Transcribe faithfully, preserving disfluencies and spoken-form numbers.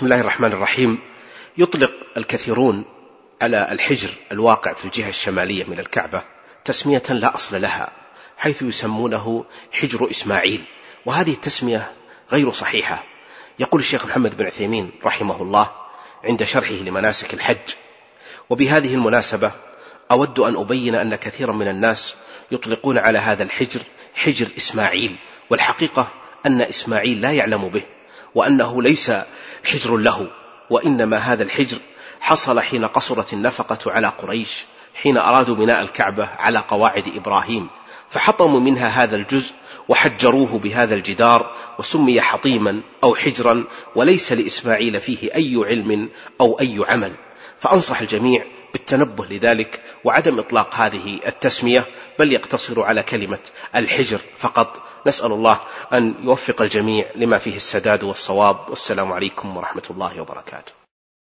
بسم الله الرحمن الرحيم. يطلق الكثيرون على الحجر الواقع في الجهة الشمالية من الكعبة تسمية لا أصل لها، حيث يسمونه حجر إسماعيل، وهذه التسمية غير صحيحة. يقول الشيخ محمد بن عثيمين رحمه الله عند شرحه لمناسك الحج: وبهذه المناسبة أود أن أبين أن كثيرا من الناس يطلقون على هذا الحجر حجر إسماعيل، والحقيقة أن إسماعيل لا يعلم به، وأنه ليس حجر له، وإنما هذا الحجر حصل حين قصرت النفقة على قريش حين أرادوا بناء الكعبة على قواعد إبراهيم، فحطموا منها هذا الجزء وحجروه بهذا الجدار، وسمي حطيما أو حجرا، وليس لإسماعيل فيه أي علم أو أي عمل. فأنصح الجميع بالتنبه لذلك وعدم إطلاق هذه التسمية، بل يقتصر على كلمة الحجر فقط. نسأل الله أن يوفق الجميع لما فيه السداد والصواب، والسلام عليكم ورحمة الله وبركاته.